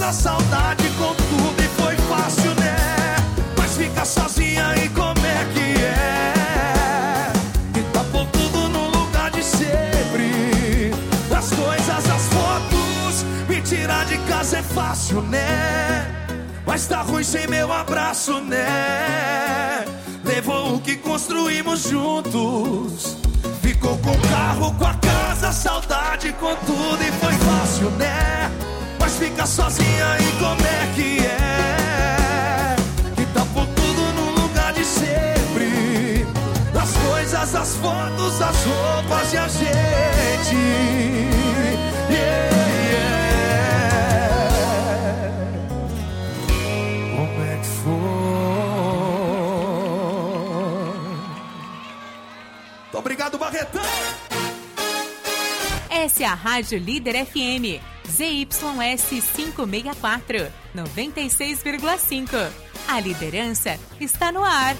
a saudade com tudo e foi fácil, né? Mas fica sozinha e como é que é? E tá por tudo no lugar de sempre. As coisas, as fotos, me tirar de casa é fácil, né? Mas tá ruim sem meu abraço, né? Levou o que construímos juntos. Ficou com o carro, com a casa, saudade com tudo e foi fácil, né? Mas fica sozinha e como é que é? Que tá por tudo no lugar de sempre. As coisas, as fotos, as roupas e a gente. Yeah, yeah. Como é que foi? Muito obrigado, Barretão. Essa é a Rádio Líder FM, ZYS 564, 96,5. A liderança está no ar.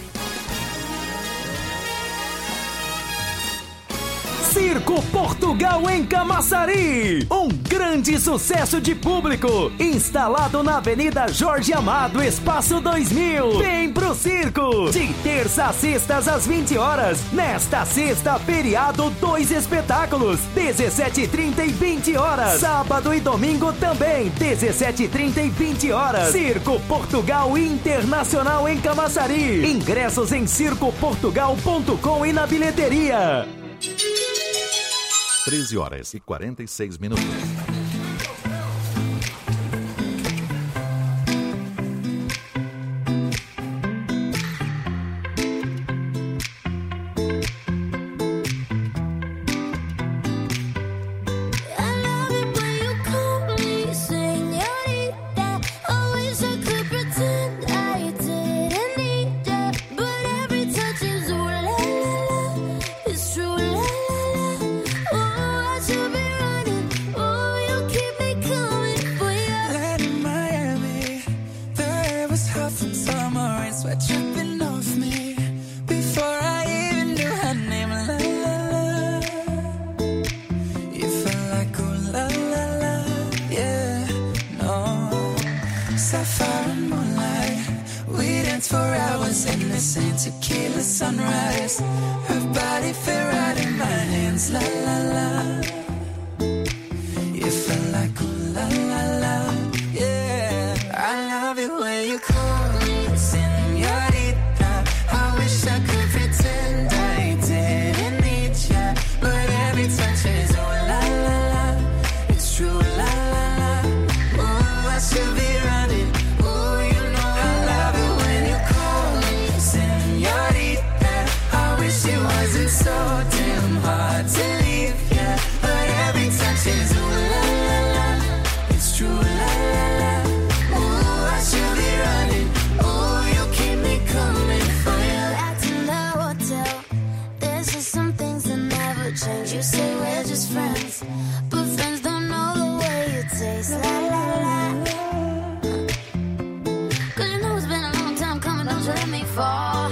Circo Portugal em Camaçari, um grande sucesso de público, instalado na Avenida Jorge Amado, Espaço 2000. Vem pro circo, de terça a sextas às 20 horas. Nesta sexta, feriado, 2 espetáculos, 17h30 e 20 horas. Sábado e domingo também, 17h30 e 20 horas. Circo Portugal Internacional em Camaçari. Ingressos em circoportugal.com e na bilheteria. 13h46. Tequila sunrise, her body fit right in my hands, la la la. You felt like ooh la la la, yeah. I love it when you call me señorita. I wish I could pretend I didn't need ya, but every touch is ooh la la la. It's true, la la la. Ooh, I should be running. Ooh, you know I love it when you call me señorita. I wish it wasn't so damn hard to leave, yeah. But every touch is ooh la la la. It's true, la la la. Ooh, I should be running. Ooh, you keep me coming for you. Back in the hotel, there's just some things that never change. You say we're just friends, but friends don't know the way you taste. La la la. Cause you know it's been a long time coming, don't you let me fall.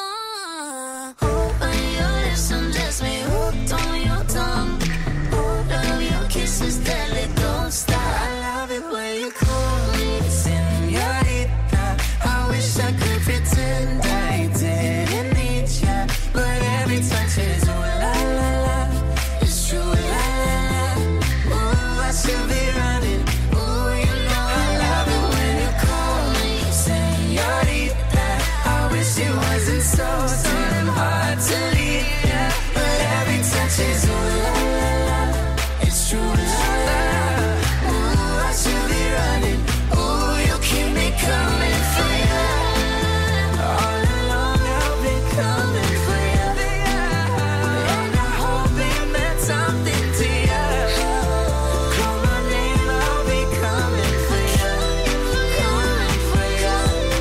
On your lips, undress me, hooked on your tongue. Love your kisses, deadly, don't stop. I love it when you call me señorita. I wish I could pretend I didn't need ya, but every touch is ooh la la la. It's true, la la la. Ooh, I should be running. Ooh, you know I love it when you call me señorita. I wish it wasn't so damn hard to leave ya, but every touch is ooh la la la. It's true, la la la. Ooh, I should be running. Ooh, you keep me coming for you. All along I've been coming for you, and I hope it meant something to you. Call my name, I'll be coming for you, coming for you,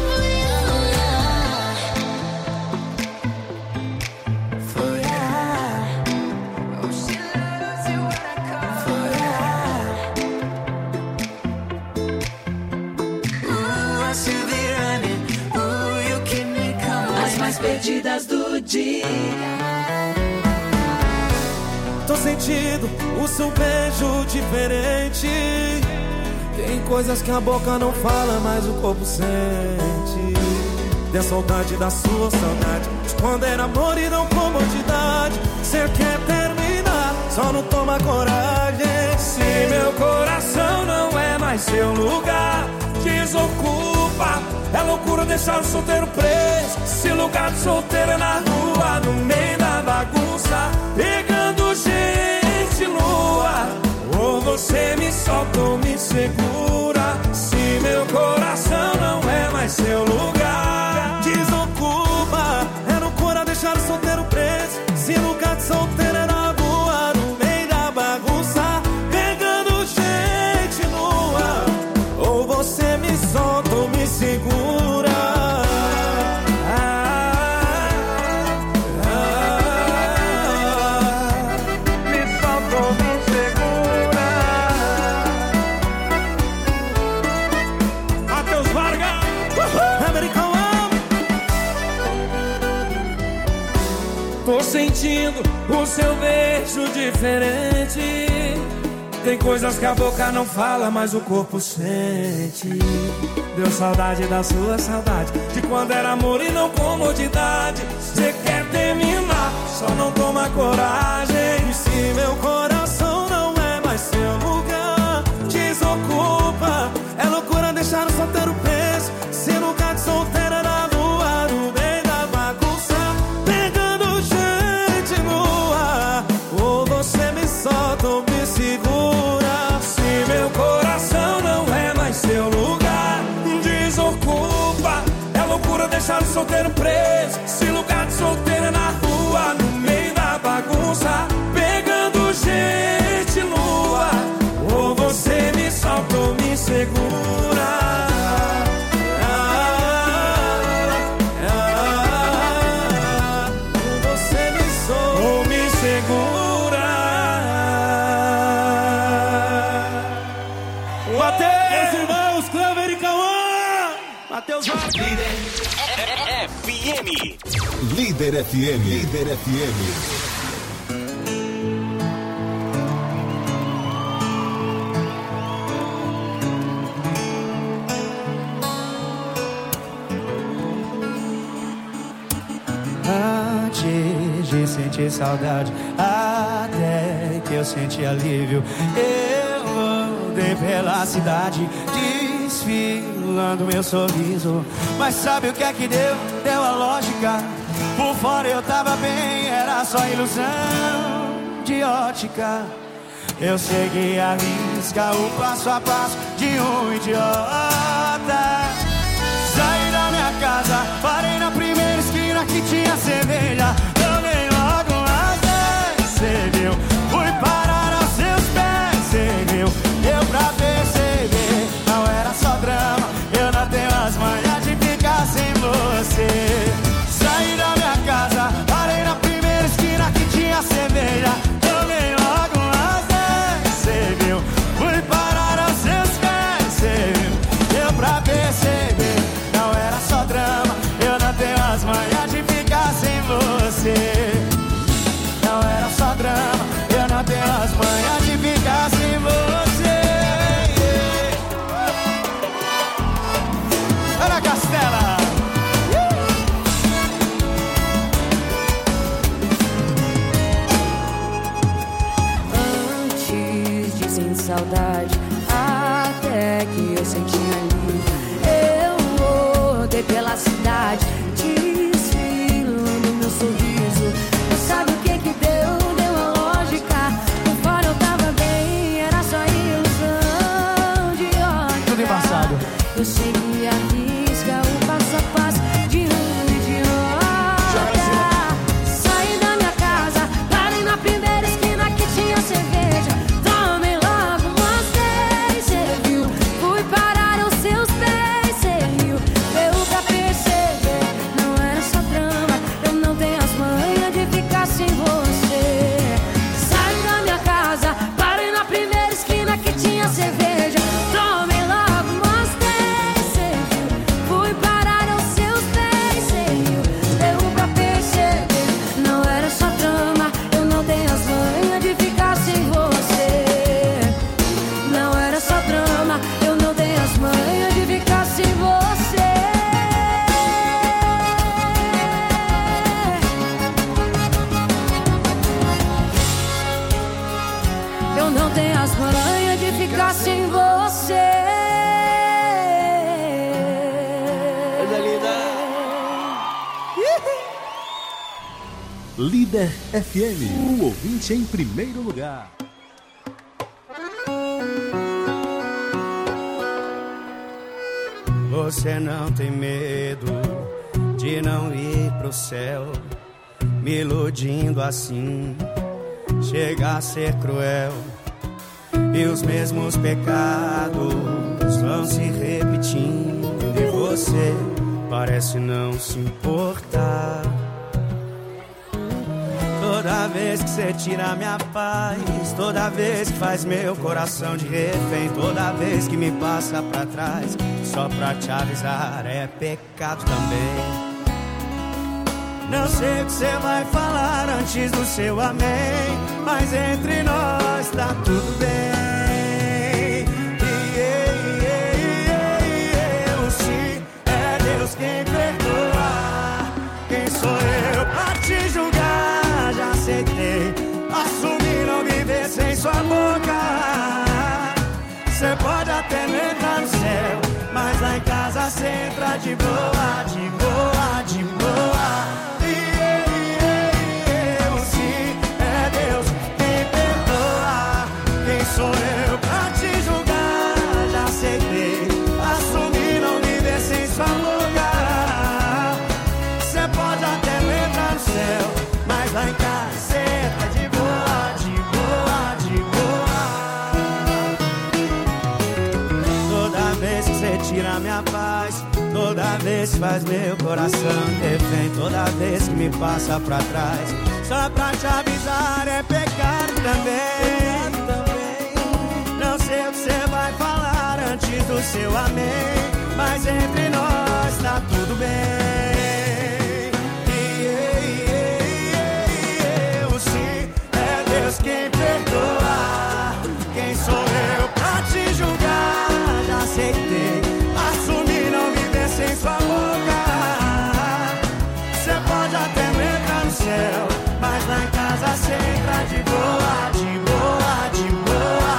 for you. Oh, she loves you when I call for you. Ooh, I should be running. Ooh, you keep me coming. As mais perdidas do dia. Tô sentindo o seu beijo diferente. Tem coisas que a boca não fala, mas o corpo sente. Tem a saudade da sua saudade, de quando era amor e não comodidade. Cê quer terminar, só não toma coragem. Se meu coração não é mais seu lugar, desocupa. É loucura deixar o solteiro preso. Se lugar de solteiro é na rua, no meio da bagunça, pegando gente nua. Ou você me solta ou me segura. Se meu coração não é mais seu lugar, desocupa. É loucura deixar o solteiro preso. Se lugar de solteiro é na rua, no meio da bagunça, pegando gente nua. Ou você me solta ou me segura. Tô sentindo o seu beijo diferente. Tem coisas que a boca não fala, mas o corpo sente. Deu saudade da sua saudade, de quando era amor e não comodidade. Cê quer terminar, só não toma coragem. E se meu coração não é mais seu lugar, desocupa. É loucura deixar o solteiro preso. Se lugar de solteiro é na rua, no meio da bagunça, pegando gente nua. Ou você me solta ou me segura. Se meu coração não é mais seu lugar, desocupa. É loucura deixar o solteiro preso. Se lugar de solteiro é na rua, no meio da bagunça, pegando gente nua. Ou você me solta ou me segura. Você me solta ou me segura. Mateus, irmãos, Clever e Cauã. Mateus FM. Líder FM. Líder FM. Antes de sentir saudade, até que eu senti alívio, eu andei pela cidade, desfilando meu sorriso. Mas sabe o que é que deu? Deu a lógica. Por fora eu tava bem, era só ilusão de ótica. Eu segui a risca, o passo a passo de um idiota. Saí da minha casa, parei na primeira esquina que tinha cerveja. Tomei logo umas 10, cê viu? Fui parar aos seus pés, cê viu? Deu pra perceber, não era só drama. Eu não tenho as manhas de ficar sem você. Saí da minha casa, parei na primeira esquina que tinha cerveja. Tomei logo umas 10, cê viu? Fui parar aos seus pés, cê viu? Deu pra perceber, não era só drama. Eu não tenho as manhas de ficar sem você. Não era só drama, eu não tenho as manhas de ficar sem você. Ana Castela. Antes de sentir saudade, até que eu senti alívio, eu rodei pela cidade, desfilando meu sorriso. Mas sabe o que que deu? Deu a lógica. Por fora eu tava bem, era só ilusão de ótica. Tudo embaçado. Eu segui a risca, o passo a passo de um idiota. Saí da minha casa, parei na primeira esquina que tinha cerveja. Tomei logo umas 10, não tenho as manhas de ficar sem você. Coisa linda. Líder FM, o ouvinte em primeiro lugar. Você não tem medo de não ir pro céu, me iludindo assim, chega a ser cruel. E os mesmos pecados vão se repetindo e você parece não se importar. Toda vez que você tira minha paz, toda vez que faz meu coração de refém, toda vez que me passa pra trás, só pra te avisar, é pecado também. Não sei o que você vai falar antes do seu amém, mas entre nós tá tudo bem. Se é Deus quem perdoa, quem sou eu pra te julgar? Já aceitei, assumi não viver sem sua boca. Cê pode até não entrar no céu, mas lá em casa cê entra de boa, de boa, de boa. Sou eu pra te julgar, já aceitei, assumi não viver sem sua boca. Cê pode até não entrar no céu, mas lá em casa cê tá de boa, de boa, de boa. Toda vez que cê tira minha paz, toda vez que faz meu coração refém, toda vez que me passa pra trás, só pra te avisar, é pecado também. Não sei o que você vai falar antes do seu amém, mas entre nós tá tudo bem. Se é Deus quem perdoa, quem sou eu pra te julgar? Já aceitei, assumi não viver sem sua boca. Cê pode até não entrar no céu, mas lá em casa cê entra de boa, de boa, de boa.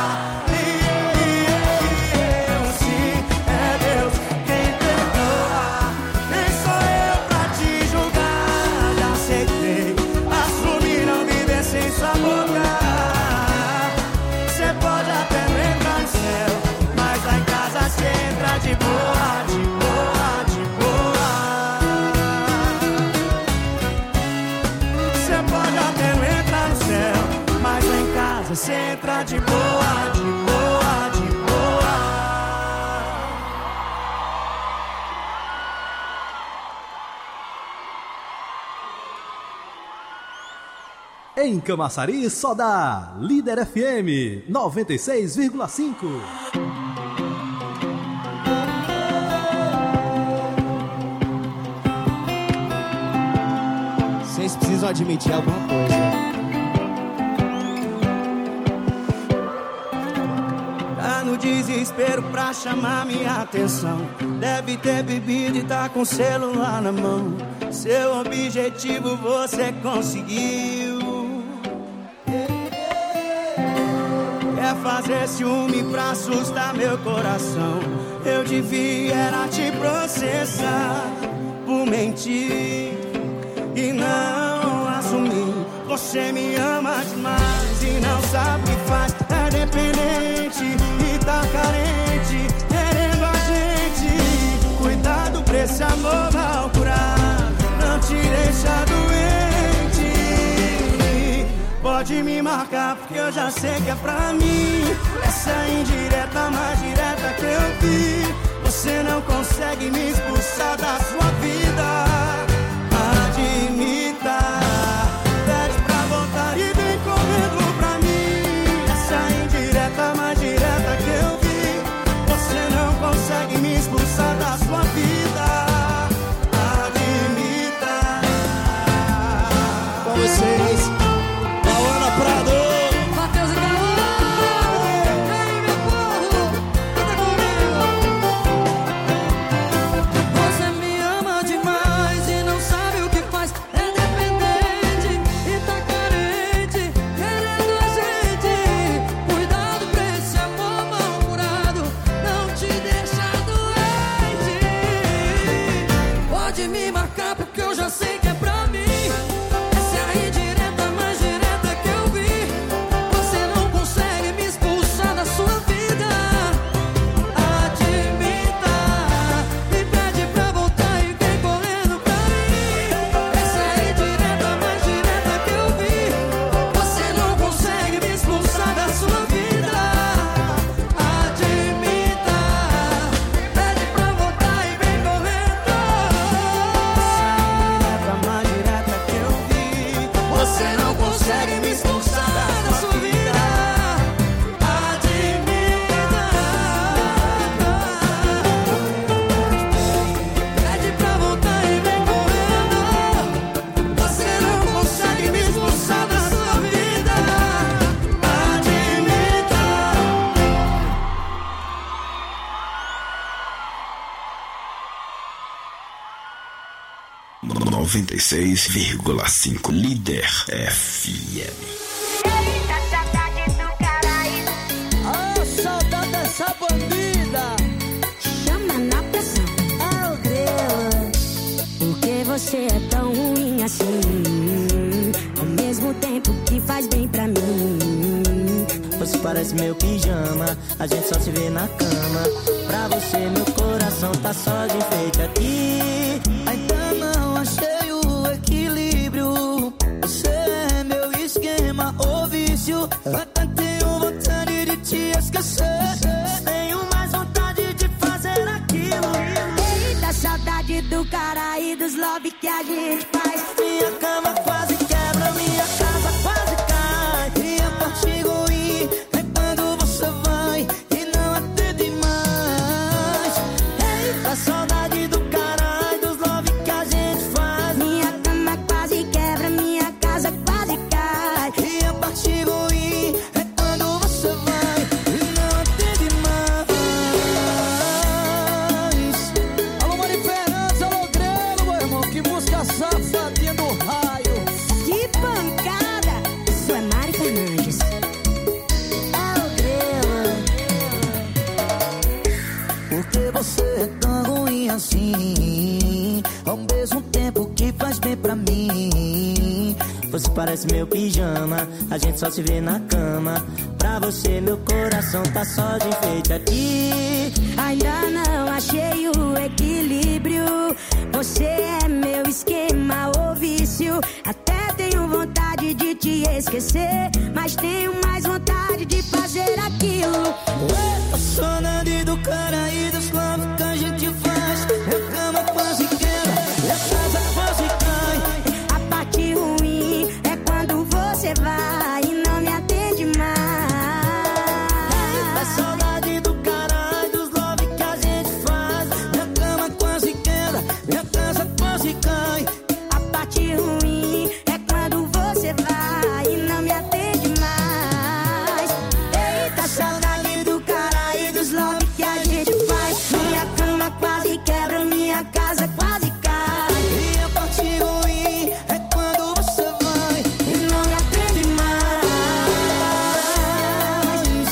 De boa, de boa, de boa. Cê pode até não entrar no céu, mas lá em casa cê entra de boa, de boa, de boa. Em Camaçari só dá Líder FM 96,5. Vocês precisam admitir alguma coisa. Tá no desespero pra chamar minha atenção. Deve ter bebido e tá com o celular na mão. Seu objetivo você conseguiu. Quer fazer ciúme pra assustar meu coração. Eu devia era te processar por mentir e não assumir. Você me ama demais e não sabe o que faz. É dependente e tá carente, querendo a gente. Cuidado pra esse amor mal curado, não te deixa doente. Pode me marcar porque eu já sei que é pra mim. Essa é indireta mais direta que eu vi. Você não consegue me expulsar da sua vida. Admita, pede pra voltar e vem correndo pra mim. Essa indireta mais direta que eu vi. Você não consegue me expulsar da sua vida. Admita. Com vocês, Lauana Prado, Matheus e Galão. Ei, meu povo, canta comigo. Você me ama demais 96,5 Líder FM. Saudade dessa bandida. Chama na pressão. É o Grelo. Por que você é tão ruim assim? Ao mesmo tempo que faz bem pra mim. Você parece meu pijama, a gente só se vê na cama. Pra você meu coração tá só de enfeite aqui. Ainda não achei o equilíbrio. Você é meu esquema ou vício. Até tenho vontade de te esquecer. Tenho mais vontade de fazer aquilo. Eita, saudade do cara e dos love que a gente faz. Minha cama quase quebra, minha casa quase cai. E a parte ruim é quando você vai e não atende mais. Eita, saudade do cara e dos love que a gente faz. Minha cama quase quebra, minha casa quase cai. E a parte ruim é quando você vai e não atende mais. Alô, Mari Fernandes, alô, Grelo, meu irmão. Que música safadinha do raio. Que pancada! Isso é Mari Fernandes. É o Grelo. Por que você é tão ruim assim? Ao mesmo tempo que faz bem pra mim. Você parece meu pijama, a gente só se vê na cama. Pra você meu coração tá só de enfeite aqui. Ainda não achei o equilíbrio. Você é meu esquema ou vício. Até tenho vontade de te esquecer, mas tenho mais vontade de fazer aquilo. Eu sou nada do cara e dos planos que a gente faz. Minha cama quase quebra, minha casa quase cai. A parte ruim é quando você vai e não me atende mais. A saudade do cara e dos love que a gente faz. Minha cama quase quebra, minha casa quase cai. A parte ruim é quando você vai e não me atende mais. Eita, saudade do cara e dos love que a gente faz. Minha cama quase quebra, minha casa quase cai. E a parte ruim é quando você vai E não me atende mais.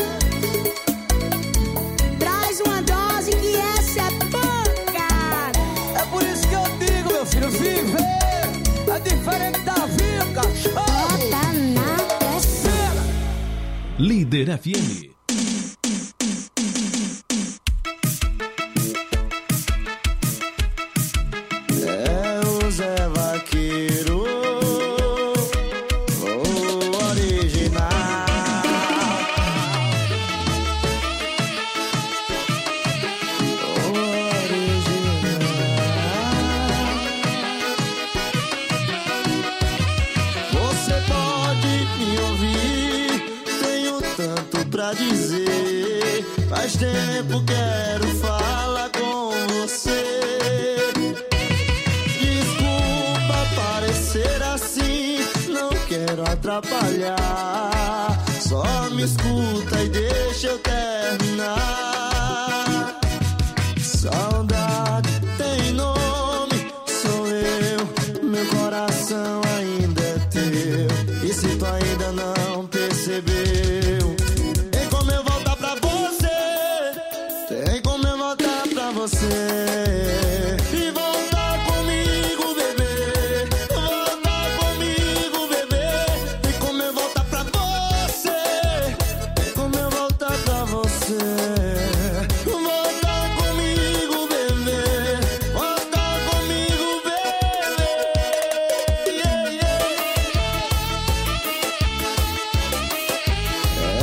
Traz uma dose que essa é pancada. É por isso que eu digo, meu filho, viver é diferente da vida, cachorro. Bota na pressão. Líder FM. É o Zé Vaqueiro, o original. Você pode me ouvir, tenho tanto pra dizer. Faz tempo quero falar com você. Desculpa parecer assim, não quero atrapalhar. Só me escuta e deixa eu terminar. Saudade tem nome, sou eu. Meu coração ainda é teu. E se tu ainda não percebeu, tem como eu voltar pra você. Tem como eu voltar pra você. E voltar comigo, bebê. Voltar comigo, bebê. Tem como eu voltar pra você. Tem como eu voltar pra você. Voltar comigo, bebê. Voltar comigo, bebê. Yeah, yeah.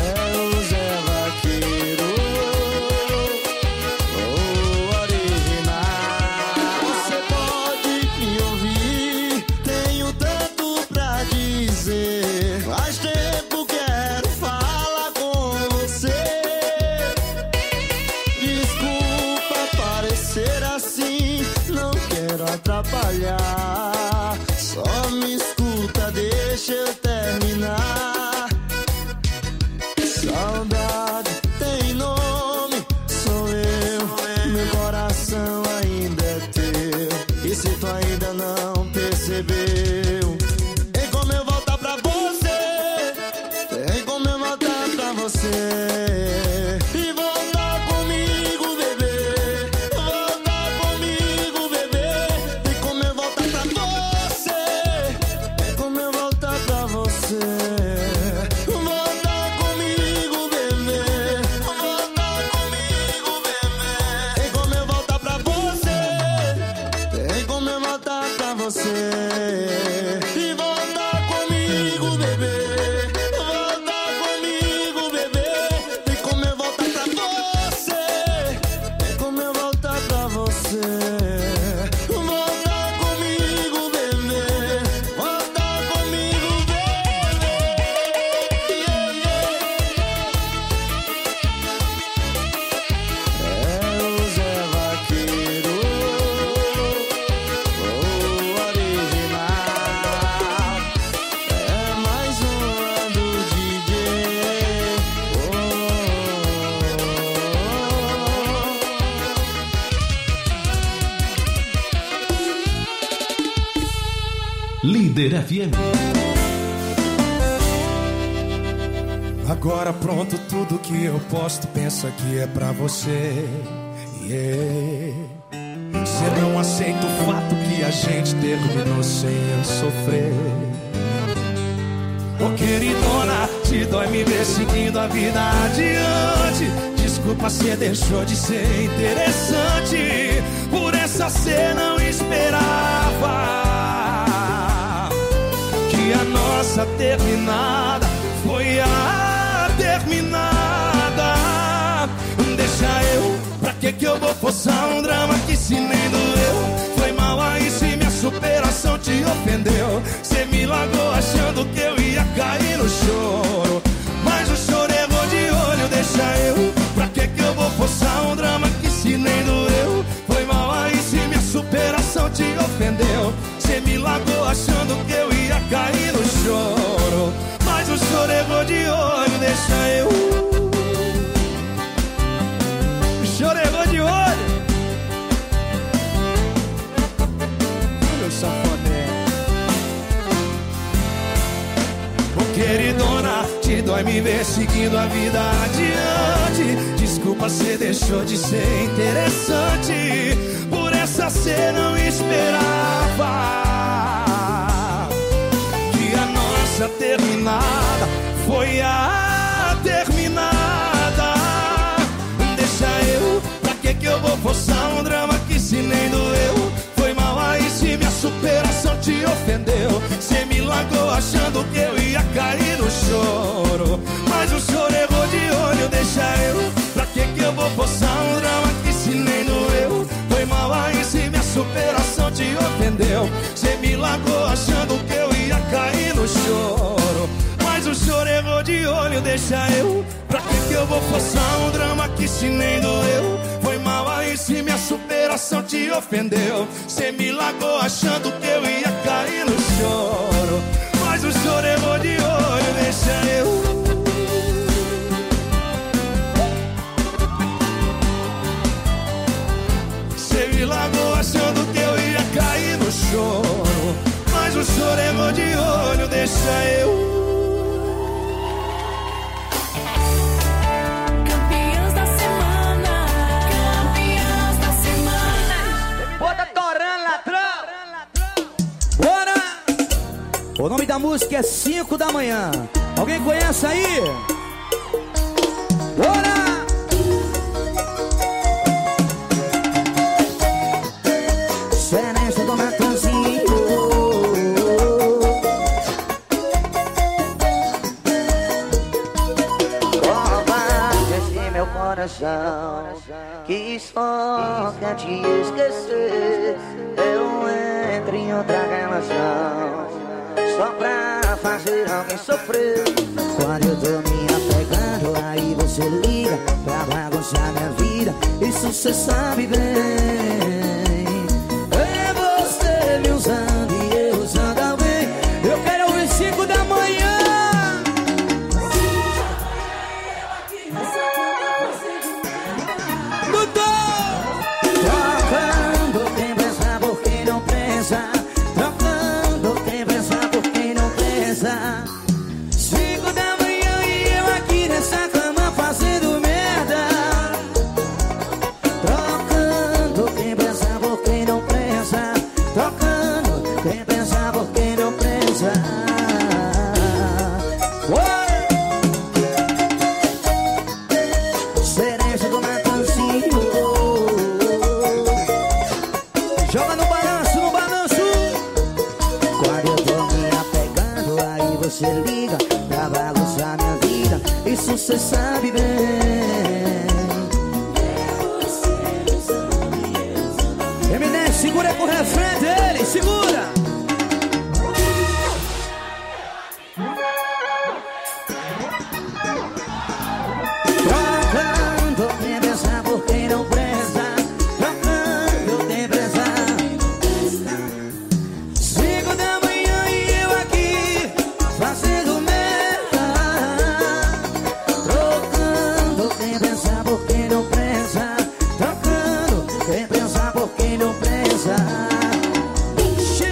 Líder FM. Agora pronto, tudo que eu posto, pensa que é pra você. Você não aceita o fato que a gente terminou sem eu sofrer. Ô queridona, te dói me ver seguindo a vida adiante. Desculpa, cê deixou de ser interessante. Por essa cê não esperava que a nossa terminada foi a terminada. Deixa eu, pra que eu vou forçar um drama que se nem doeu? Foi mal aí se minha superação te ofendeu. Cê me largou achando que eu ia cair no choro, mas o choro errou de olho. Deixa eu, pra que eu vou forçar um drama que se nem doeu? Foi mal aí se minha superação te ofendeu. Cê me largou achando que eu ia cair no choro, mas o choro errou de olho. Deixa eu, o choro errou de olho. Meu safoné. Ô queridona, te dói me ver seguindo a vida adiante. Desculpa, cê deixou de ser interessante. Por essa cê não esperava que a nossa terminada foi a terminada. Deixa eu, pra que eu vou forçar um drama que se nem doeu? Foi mal aí se minha superação te ofendeu. Cê me largou achando que eu ia cair no choro, mas o choro errou de olho. Deixa eu, pra que eu vou forçar um drama que se nem doeu? Foi mal aí se minha superação te ofendeu. Cê me largou achando que eu ia cair no choro, mas o choro errou de olho. Deixa eu, pra que eu vou forçar um drama que se nem doeu? Foi mal aí se minha superação te ofendeu. Cê me largou achando que eu ia cair no choro, mas o choro errou de olho. Deixa eu, cê me largou achando que eu ia cair no choro, mas o choro errou de olho. Deixa eu. O nome da música é 5 da manhã. Alguém conhece aí? Bora! Seresta do Matanzinho. Esse meu coração que só quer te esquecer. Eu entro em outra relação só pra fazer alguém sofrer. Quando eu tô me apegando, aí você liga pra bagunçar minha vida. Isso cê sabe bem. É você me usando e eu usando alguém. Eu quero ouvir 5 da manhã. Trocando quem pensa por quem não pensa. 5 da manhã e eu aqui nessa cama fazendo merda. Trocando quem pensa por quem não pensa. Trocando quem pensa por quem não pensa. Cereja do Matanzinho. Joga no balanço, no balanço. Quando eu tô me apegando, aí você liga pra bagunçar minha vida. Isso cê sabe bem. M10, segura com o refrão dele, segura. Trocando quem pensa por quem não presta. Trocando quem pensa. 5 da manhã e eu aqui fazendo merda. Trocando quem pensa por quem não pensa. Trocando quem pensa por quem não pensa.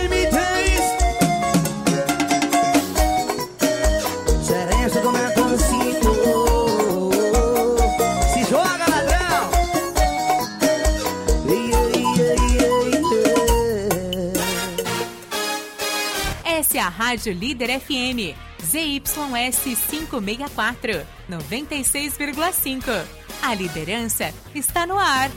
Rádio Líder FM, ZYS 564, 96,5. A liderança está no ar.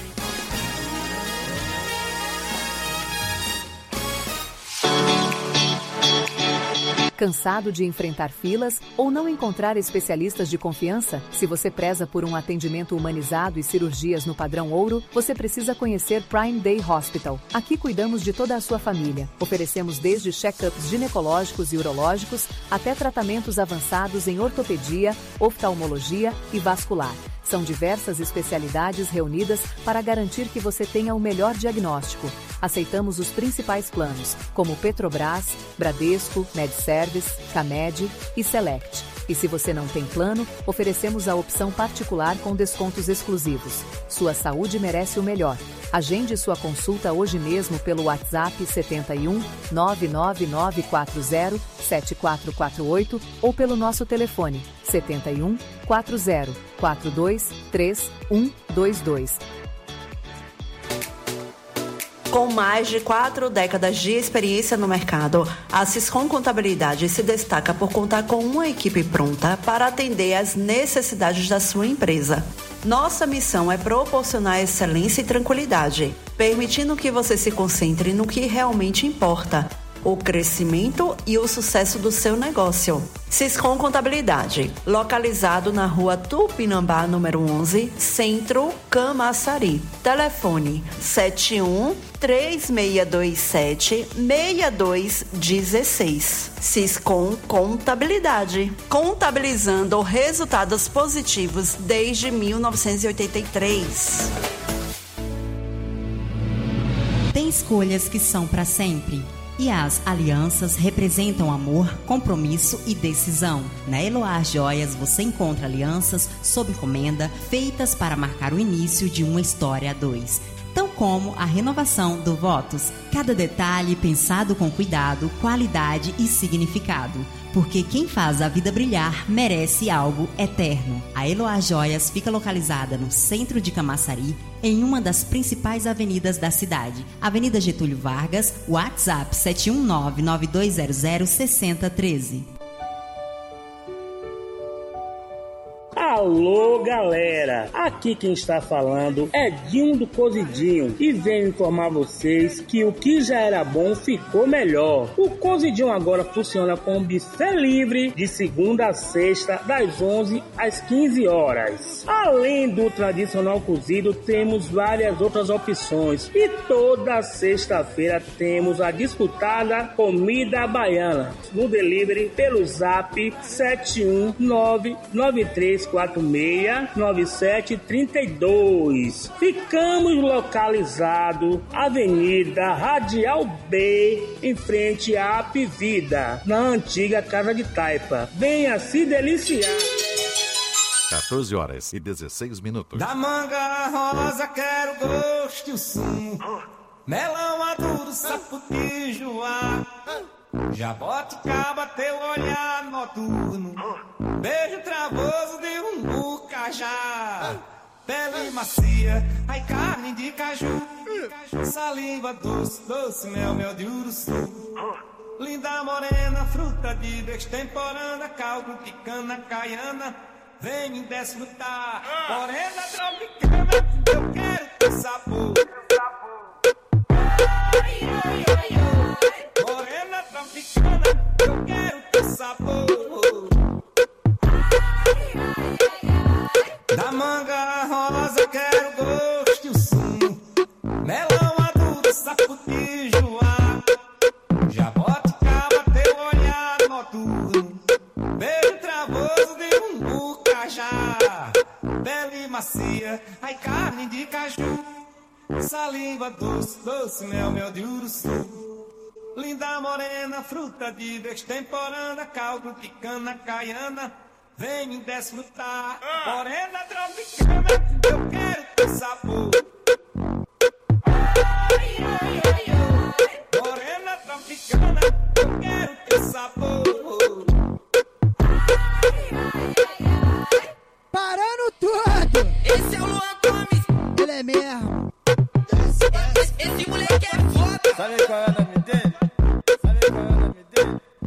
Cansado de enfrentar filas ou não encontrar especialistas de confiança? Se você preza por um atendimento humanizado e cirurgias no padrão ouro, você precisa conhecer Prime Day Hospital. Aqui cuidamos de toda a sua família. Oferecemos desde check-ups ginecológicos e urológicos até tratamentos avançados em ortopedia, oftalmologia e vascular. São diversas especialidades reunidas para garantir que você tenha o melhor diagnóstico. Aceitamos os principais planos, como Petrobras, Bradesco, MedService, Camed e Select. E se você não tem plano, oferecemos a opção particular com descontos exclusivos. Sua saúde merece o melhor. Agende sua consulta hoje mesmo pelo WhatsApp 71 99940 7448 ou pelo nosso telefone 71 40 42 3122. Com mais de 4 décadas de experiência no mercado, a Siscom Contabilidade se destaca por contar com uma equipe pronta para atender às necessidades da sua empresa. Nossa missão é proporcionar excelência e tranquilidade, permitindo que você se concentre no que realmente importa: o crescimento e o sucesso do seu negócio. Siscom Contabilidade, localizado na rua Tupinambá, número 11, Centro, Camaçari. Telefone 71-3627-6216. Siscom Contabilidade, contabilizando resultados positivos desde 1983. Tem escolhas que são para sempre. E as alianças representam amor, compromisso e decisão. Na Eloá Joias você encontra alianças sob encomenda feitas para marcar o início de uma história a dois, tão como a renovação do votos. Cada detalhe pensado com cuidado, qualidade e significado. Porque quem faz a vida brilhar merece algo eterno. A Eloá Joias fica localizada no centro de Camaçari, em uma das principais avenidas da cidade. Avenida Getúlio Vargas, WhatsApp 719-9200-6013. Alô, galera! Aqui quem está falando é Dinho do Cozidinho e venho informar vocês que o que já era bom ficou melhor. O Cozidinho agora funciona com buffet livre de segunda a sexta, das 11 às 15 horas. Além do tradicional cozido, temos várias outras opções e toda sexta-feira temos a disputada comida baiana no delivery pelo zap 71993469732. Ficamos localizados Avenida Radial B, em frente à Apivida, na antiga Casa de Taipa. Venha se deliciar. 14 horas e 16 minutos. Da manga rosa quero gosto e o sumo, melão maduro, saputijoá, jaboticaba, teu olhar noturno, beijo travoso de cajá, pele macia, ai carne de caju, saliva doce, doce mel, mel de uruçu, linda morena, fruta de destemporânea, caldo de cana caiana, vem e desfrutar, morena tropicana, eu quero teu sabor. Morena tropicana, eu quero teu sabor. Da manga rosa quero gosto e o sumo, melão maduro, saputijoá, jaboticaba, teu olhar noturno, beijo travoso de cajá, pele macia, ai carne de caju, saliva doce, doce mel, mel de uruçu, linda morena, fruta de destemporânea, caldo de cana caiana, vem desfrutar, morena tropicana, eu quero teu sabor. Morena tropicana, eu quero teu sabor. Parando tudo! Esse é o Luan Gomes, ele é mesmo. Esse moleque é foda. Sabe qual é o nome dele? Sabe qual é o nome dele?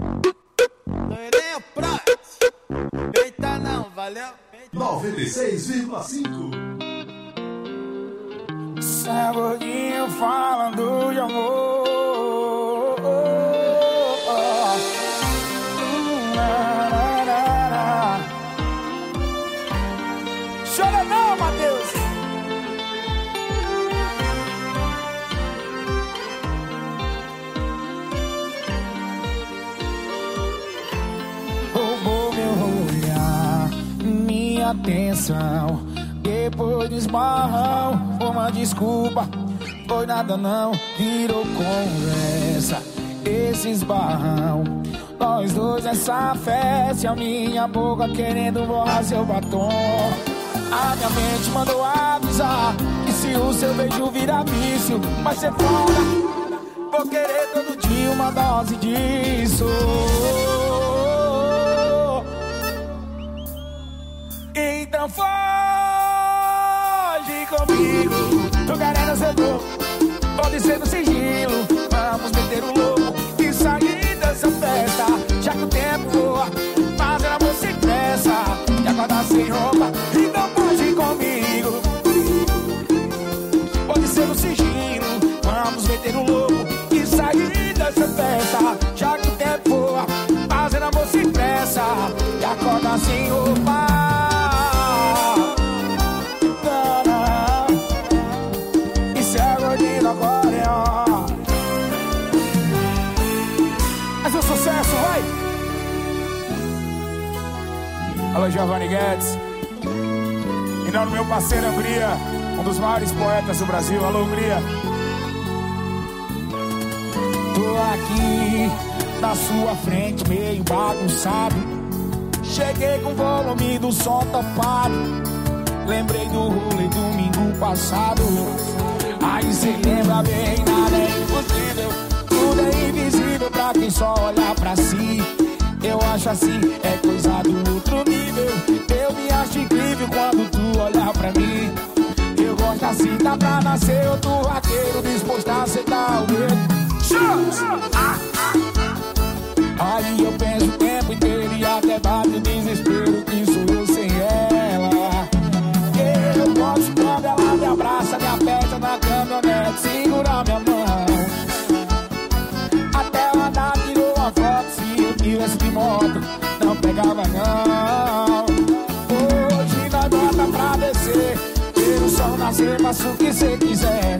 Valeu. 96,5. Sai gordinho falando de amor. Chora não, Matheus. Roubou meu olhar, minha atenção. Depois do esbarrão, uma desculpa, foi nada não, virou conversa. Esse esbarrão, nós dois nessa festa, a minha boca querendo borrar seu batom. A minha mente mandou avisar que se o seu beijo virar vício, vai ser foda. Vou querer todo dia uma dose disso. Então foge comigo, tô querendo ser louco, pode ser no sigilo. Vamos meter o louco e sair dessa festa, já que o tempo voa, fazer amor sem pressa e acordar sem roupa. Então foge comigo, pode ser no sigilo. Vamos meter o louco e sair dessa festa, já que o tempo voa, fazer amor sem pressa e acordar sem roupa. Mas o sucesso vai. Alô, Giovanni Guedes. Em nome do meu parceiro Hungria, um dos maiores poetas do Brasil. Alô, Hungria. Tô aqui na sua frente, meio bagunçado. Cheguei com o volume do som topado. Lembrei do rolê domingo passado. Aí cê lembra bem, nada é impossível. Tudo é invisível pra quem só olha pra si. Eu acho assim, é coisa do outro nível. Eu me acho incrível quando tu olha pra mim. Eu gosto assim, dá pra nascer outro vaqueiro disposto a aceitar o medo. Aí eu penso o tempo inteiro e até bate o desespero que sou eu sem ela. Eu gosto quando ela me abraça, me aperta na caminhonete, segura minha mão. Até ela andar, tirou uma foto, se eu tivesse de moto, não pegava não. Hoje nós bota pra descer, ver o sol nascer, faça o que cê quiser.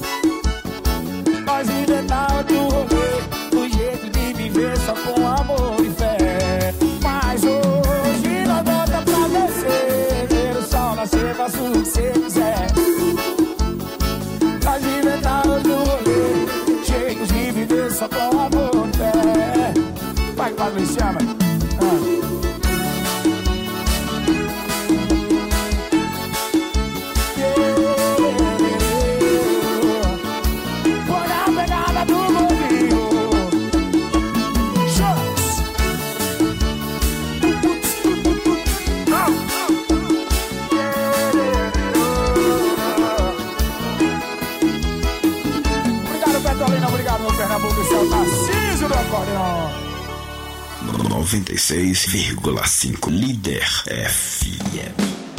Nós inventar outro rolê, o jeito de viver só com amor e fé. Mas hoje nós bota pra descer, ver o sol nascer, faça o que cê quiser. Nós inventar outro rolê, jeitos de viver só com amor e fé. Vai que Padre chama. Obrigado, meu Pernambuco, e seu Tarcísio do acordeon. 96,5 Líder FM.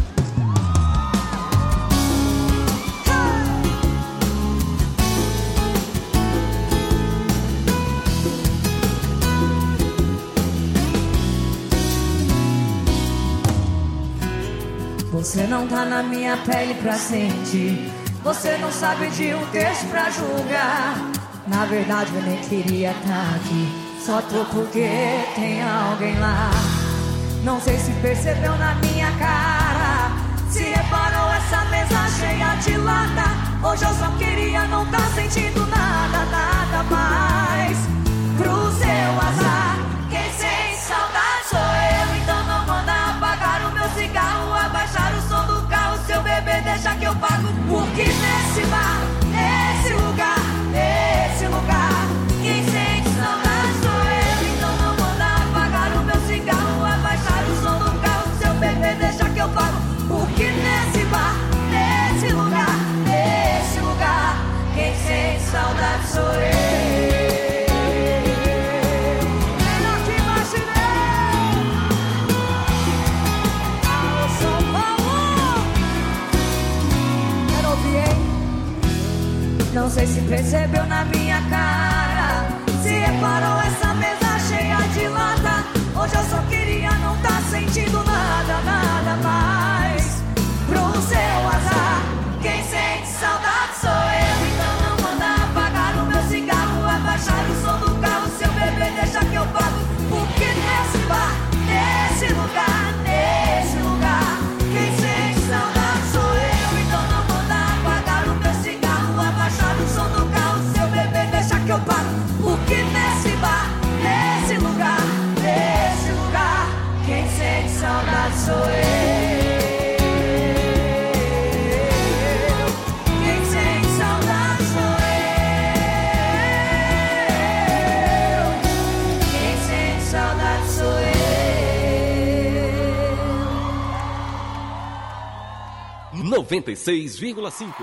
Você não tá na minha pele pra sentir. Você não sabe de um texto pra julgar. Na verdade eu nem queria estar aqui, só tô porque tem alguém lá. Não sei se percebeu na minha cara, se reparou essa mesa cheia de lata. Hoje eu só queria não tá sentindo nada, nada mais. Pro seu azar, quem sente saudade sou eu. Então não manda apagar o meu cigarro, abaixar o som do carro. Seu bebê deixa que eu pago, porque nesse bar, nesse lugar, quem sente saudade sou eu. Então não manda apagar o meu cigarro, abaixar o som do carro. Seu bebê deixa que eu pago, porque nesse bar, nesse lugar, quem sente saudade sou eu. Não sei se percebeu na minha cara, se reparou essa mesa cheia de lata. Hoje eu só queria não tá sentindo nada, nada mais. Pro seu azar, quem sente saudade sou eu. Então não manda apagar o meu cigarro, abaixar o som do carro. Seu bebê deixa que eu pago, porque nesse bar, nesse lugar, quem sente saudade sou eu. Então não manda apagar o meu cigarro, abaixar o som do carro. Seu bebê deixa que eu pago, porque nesse bar, nesse lugar, quem sente saudade sou eu. Quem sente saudade sou eu. Quem sente saudade sou eu. 96,5.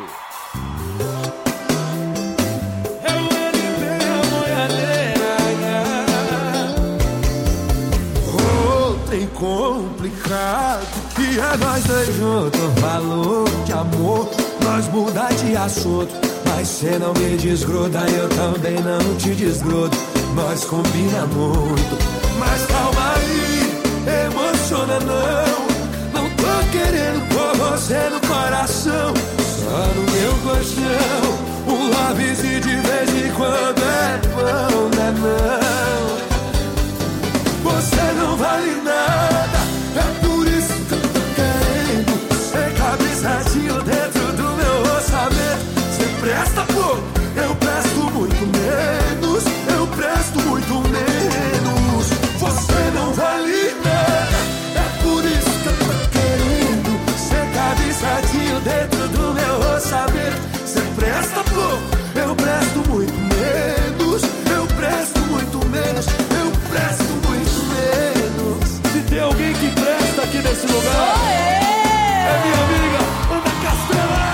Trem complicado que é nós dois juntos. Valor de amor, nós mudar de assunto. Mas cê não me desgruda, eu também não te desgrudo. Nós combina muito, mas calma aí, emociona não. Não tô querendo pôr você no coração, só no meu colchão. Um lápis e de vez em quando é bom, né não? Você não vale nada, é por isso que eu tô querendo ser cabeçadinho dentro do meu orçamento. Você presta pouco, eu presto muito menos, eu presto muito menos. Você não vale nada, é por isso que eu tô querendo ser cabeçadinho dentro do meu orçamento. Você presta pouco, eu presto muito menos, eu presto muito menos, eu presto muito menos. Se tem alguém que presta aqui nesse lugar, é minha amiga Ana Castela.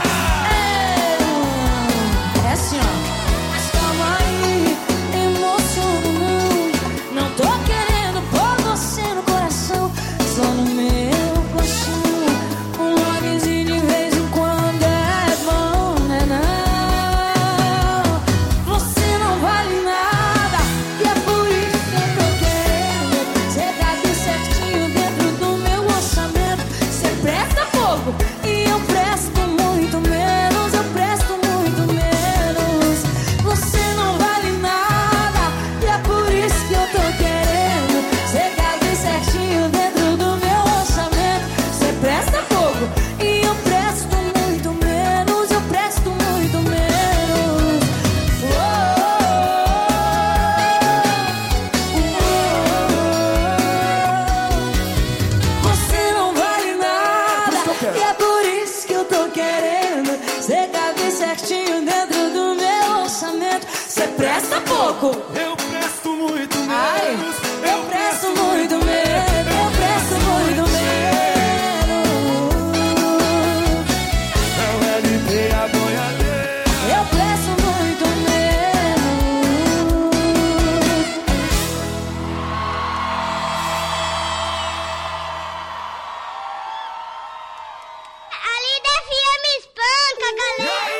É assim, ó. Mas calma aí, emociona não. Não tô querendo pôr você no coração, só no meu colchão. Um lovezinho de vez em quando é bom, né não? Você não vale nada, e é por isso que eu tô querendo ser aqui certinho dentro do meu orçamento. Você presta pouco e eu presto muito menos, eu presto muito menos. Você não vale nada, e é por isso que eu tô querendo ser aqui certinho dentro do meu orçamento. Você presta pouco e eu presto muito menos, eu presto muito menos. Você não vale nada, e é por isso que eu tô querendo ser cabe certinho dentro do meu orçamento. Você presta pouco, eu presto muito menos. Ai, eu presto muito menos, eu presto muito menos. É o LP, a boiadeira. Eu presto muito menos. A Líder FM espanca, galera.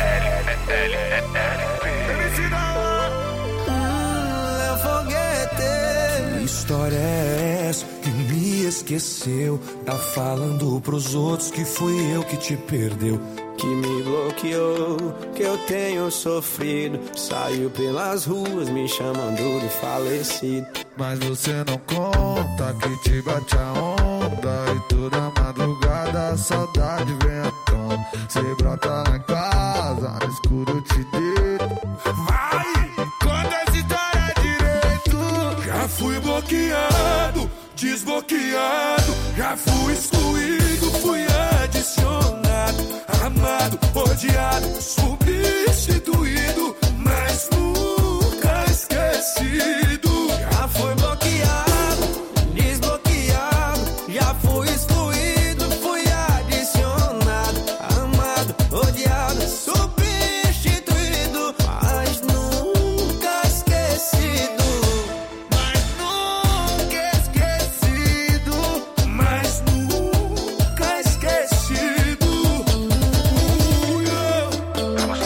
Que história é essa que me esqueceu? Tá falando pros outros que fui eu que te perdeu. Que me bloqueou, que eu tenho sofrido. Saiu pelas ruas me chamando de falecido. Mas você não conta que te bate a onda. E toda madrugada a saudade vem à tona. Cê brota lá em casa, no escuro te deito. Vai, conta essa história direito. Já fui bloqueado, desbloqueado. Já fui excluído, fui adicionado. Amado, odiado, substituído, mas nunca esquecido. Já fui bloqueado, desbloqueado. Já fui excluído, fui adicionado. Amado, odiado, substituído, mas nunca esquecido. Mas nunca esquecido, mas nunca esquecido.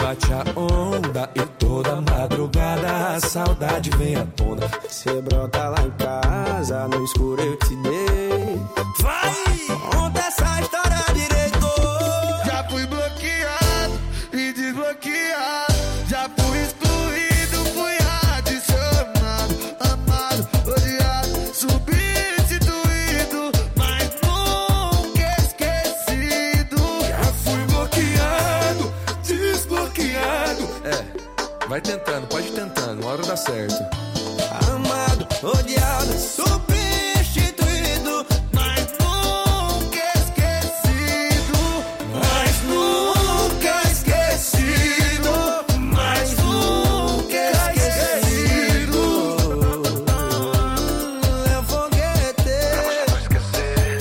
bate a onda e toda madrugada a saudade vem à tona. Cê brota lá em casa, no escuro eu te dei. Vai! Conta essa história direito. Já fui bloqueado e desbloqueado. Já fui excluído, fui adicionado, amado, odiado, substituído, mas nunca esquecido. Já fui bloqueado, desbloqueado. Vai tentando, pode ir tentando, uma hora dá certo. Amado, odiado, substituído, mas nunca esquecido. Mas nunca esquecido. Mas nunca esquecido. Eu foguete. Não esquecer.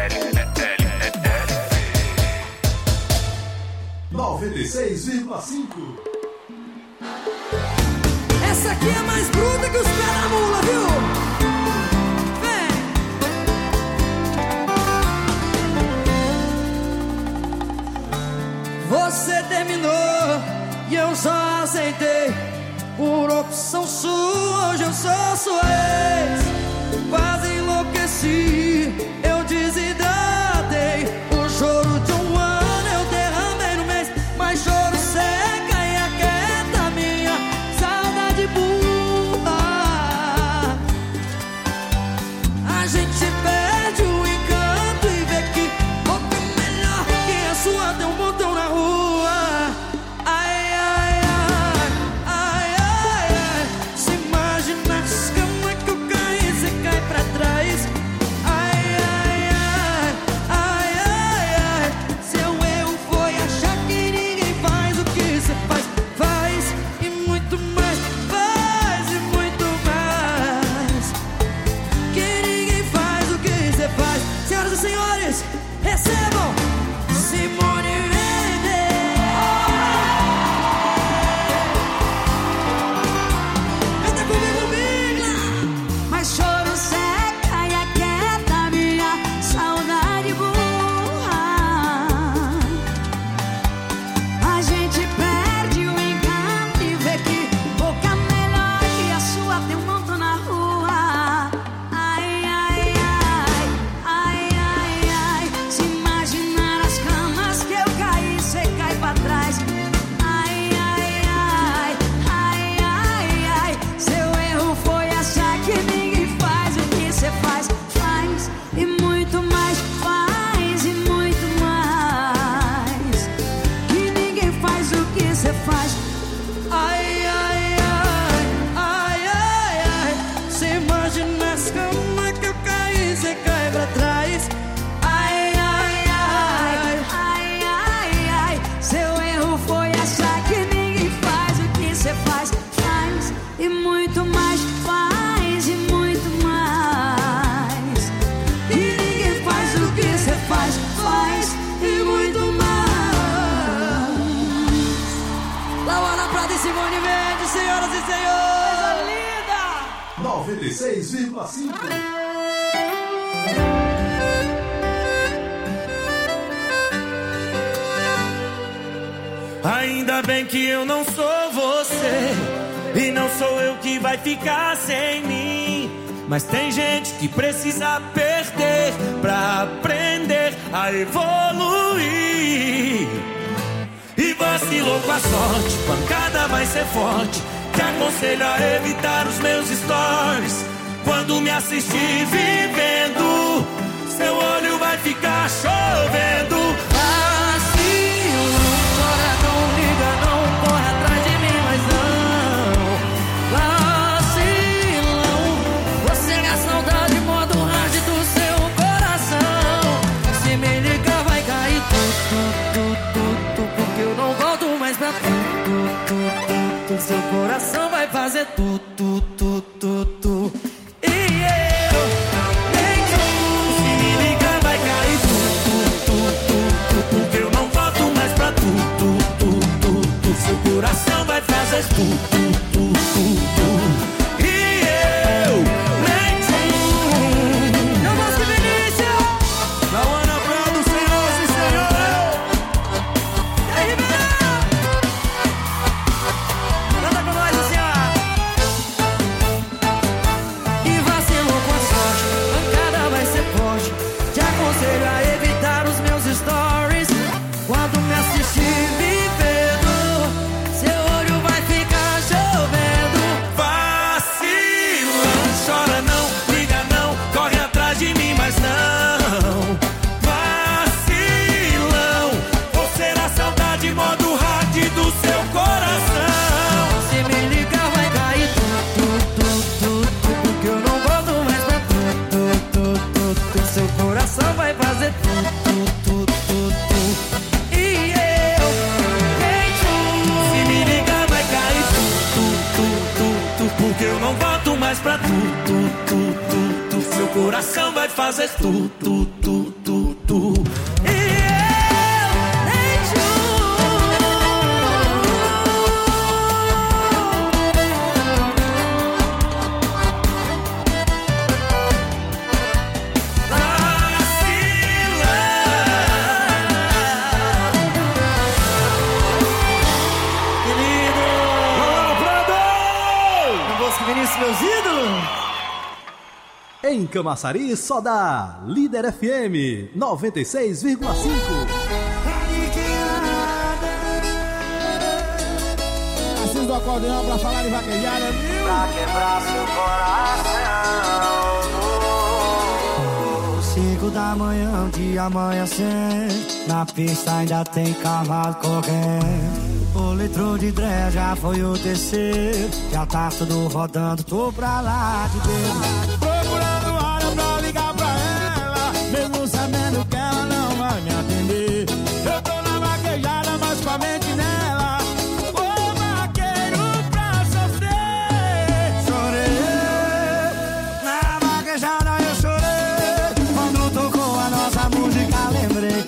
96,5. Essa aqui é mais bruta que os pés da mula, viu? Vem! Você terminou e eu só aceitei. Por opção sua, hoje eu sou sua ex. Quase enlouqueci, eu desidratei. O choro de um ano eu derramei no mês. Mas choro seca e aquieta minha saudade burra. A gente perde o encanto e vê que boca melhor que a sua tem um botão na rua. Ai, ai, ai, ai, ai, ai. Se imagina as camas que eu caí, você cai pra trás. Ai, ai, ai, ai, ai, ai. Seu erro foi achar que ninguém faz o que você faz. Faz e muito mais, faz e muito mais. Que ninguém faz o que você faz. Senhoras e senhores, recebam Simone Mendes. Canta comigo, Migla. Mas choro seca e aquieta minha saudade burra. A gente perde o encanto e vê que boca melhor que a sua tem um monte na rua. Ai, ai, ai, ai, ai, ai. Se imaginar as camas que eu caí, cê cai pra trás. Ai, ai, ai, ai, ai, ai. Seu erro foi achar que ninguém faz o que cê faz. Faz e muito mais, faz e muito mais. Que ninguém faz o que cê faz. Ai, ai, ai, ai, ai, ai. Se imagina as camas que eu caí, cê cai pra trás. Ai, ai, ai, ai, ai, ai. Seu erro foi achar que ninguém faz o que cê faz. Faz e muito mais, faz e muito mais. Que ninguém faz o que cê faz. Faz e muito mais. Laura Prata e Simone Mendes, senhoras e senhores. Linda! 96,5. Ainda bem que eu não sou você e não sou eu que vai ficar sem mim. Mas tem gente que precisa perder pra aprender a evoluir. E vacilou com a sorte, pancada vai ser forte. Te aconselho a evitar os meus stories. Quando me assistir vivendo, seu olho vai ficar chovendo. Vacilo, chora, não liga, não corre atrás de mim, mas não. Vacilão, você é a saudade, modo hard do seu coração. Se me ligar vai cair tudo, porque eu não volto mais pra tudo. Seu coração vai fazer tudo. E eu nem tu. Se me ligar vai cair tudo. pra tu, meu coração vai fazer tu. Meus ídolos! Em Camaçari só dá Líder FM 96,5. Preciso do acordeão pra falar de vaquejada, viu? Pra quebrar seu coração. 5 da manhã, dia amanhecer. Na pista ainda tem cavalo correndo. O litro de Dré já foi o terceiro. Já tá tudo rodando, tô pra lá de Deus. Procurando hora pra ligar pra ela, mesmo sabendo que ela não vai me atender. Eu tô na vaquejada, mas com a mente nela. Ô vaqueiro pra sofrer. Chorei, na vaquejada eu chorei. Quando tocou a nossa música lembrei.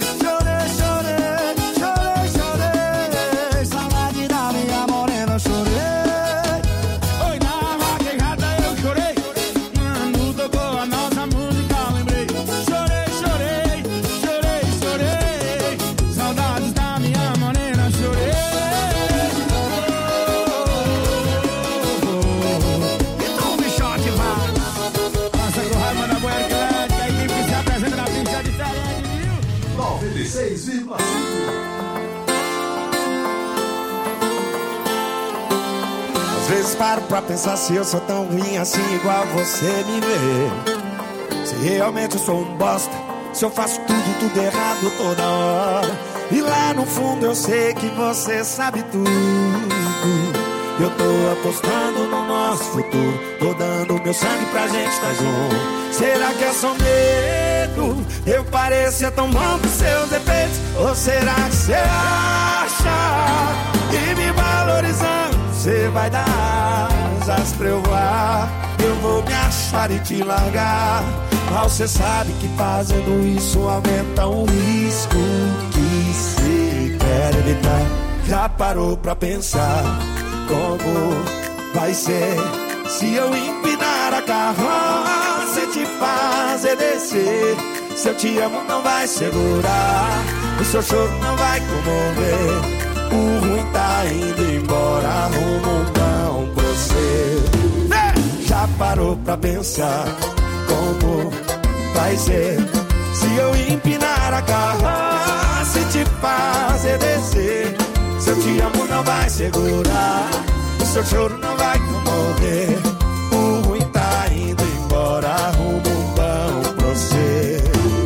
Às vezes paro pra pensar se eu sou tão ruim assim igual você me vê. Se realmente eu sou um bosta, se eu faço tudo errado toda hora. E lá no fundo eu sei que você sabe tudo. Eu tô apostando no nosso futuro, tô dando meu sangue pra gente estar junto. Será que é só medo? Eu parecia tão bom com seus defeitos. Ou será que você acha que me valorizando você vai dar asas pra eu voar? Eu vou me achar e te largar. Mas você sabe que fazendo isso aumenta um risco que você quer evitar. Já parou pra pensar como vai ser se eu empinar a carroça e te fazer descer? Se eu te amo não vai segurar, o seu choro não vai comover. O ruim tá indo embora, arruma um pão pra você. Já parou pra pensar como vai ser se eu empinar a carroça e te fazer descer? Se eu te amo não vai segurar, o seu choro não vai comover. O ruim tá indo embora, arruma um pão pra você.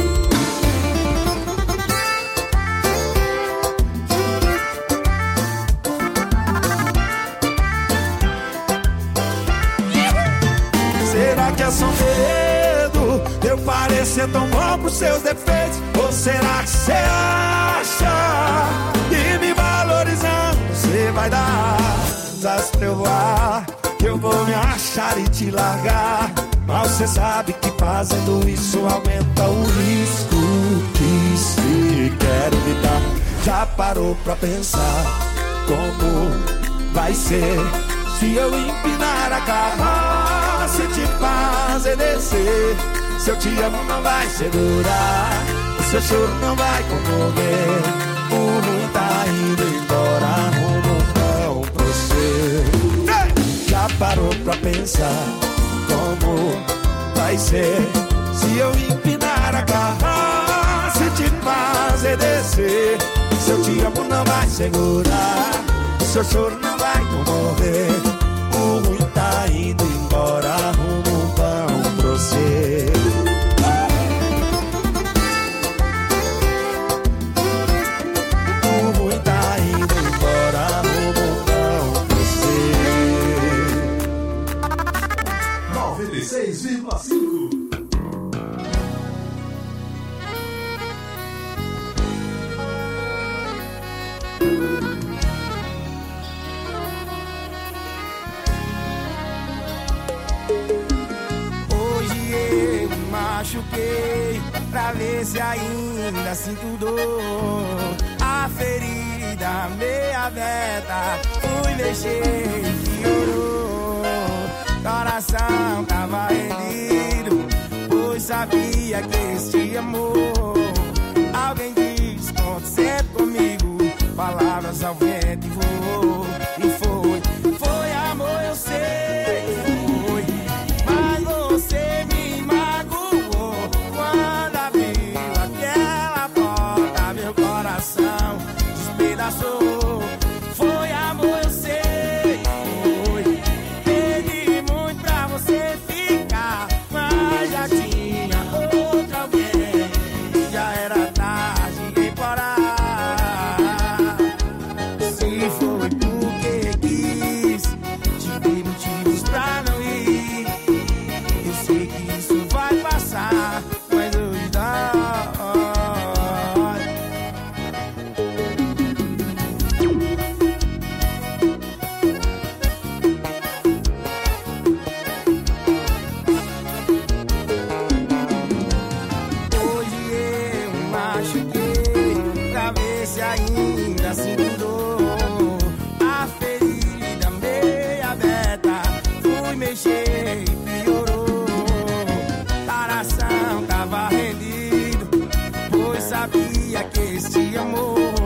Será que é só medo? Eu parecer tão bom pros seus defeitos? Ou será que você acha que me valorizando você vai dar asas pra eu voar? Eu vou me achar e te largar. Mas você sabe que fazendo isso aumenta o risco que se quer evitar. Já parou pra pensar como vai ser se eu empinar a carroça e te fazer descer? Se eu te amo não vai segurar, o seu choro não vai comover. O ruim tá indo embora, arruma um pão pra você. Já parou pra pensar como vai ser se eu empinar a carroça e te fazer descer? Se eu te amo não vai segurar, o seu choro não vai comover. O ruim tá indo embora, arruma um pão pra você. O ruim tá indo embora, arruma um pão pra você. 96,5. machuquei pra ver se ainda sinto dor. A ferida meia aberta, fui mexer e piorou. Coração tava rendido, pois sabia que este amor. Alguém diz, conte sempre comigo, palavras ao vento e voou. E foi amor, eu sei que foi, mas você me magoou. Quando abriu aquela porta, meu coração despedaçou. Foi amor, eu sei que foi, pedi muito pra você ficar, mas já tinha outro alguém, já era tarde em parar. Se foi porque quis, te dei motivos pra não ir. Eu sei que isso vai passar, mas hoje dói. Hoje eu machuquei pra ver se ainda sinto dor. A ferida meia aberta, fui mexer e piorou. Coração tava rendido, pois sabia que este amor.